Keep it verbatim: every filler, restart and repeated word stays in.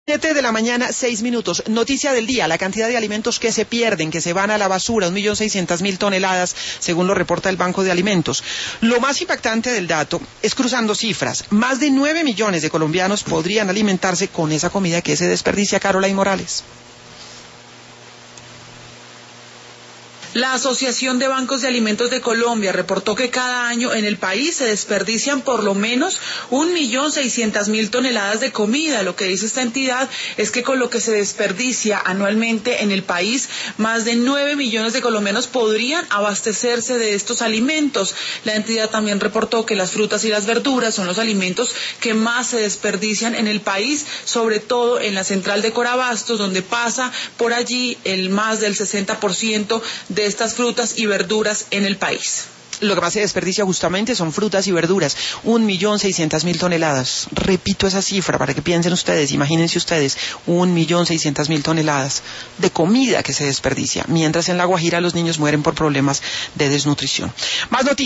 siete de la mañana, seis minutos. Noticia del día, la cantidad de alimentos que se pierden, que se van a la basura, un millón seiscientas mil toneladas, según lo reporta el Banco de Alimentos. Lo más impactante del dato es cruzando cifras. Más de nueve millones de colombianos podrían alimentarse con esa comida que se desperdicia. Caroline Morales. La Asociación de Bancos de Alimentos de Colombia reportó que cada año en el país se desperdician por lo menos un millón seiscientas mil toneladas de comida. Lo que dice esta entidad es que con lo que se desperdicia anualmente en el país, más de nueve millones de colombianos podrían abastecerse de estos alimentos. La entidad también reportó que las frutas y las verduras son los alimentos que más se desperdician en el país, sobre todo en la central de Corabastos, donde pasa por allí el más del sesenta por ciento de de estas frutas y verduras en el país. Lo que más se desperdicia justamente son frutas y verduras, un millón seiscientas mil toneladas. Repito esa cifra para que piensen ustedes, imagínense ustedes, un millón seiscientas mil toneladas de comida que se desperdicia, mientras en La Guajira los niños mueren por problemas de desnutrición. Más noticias.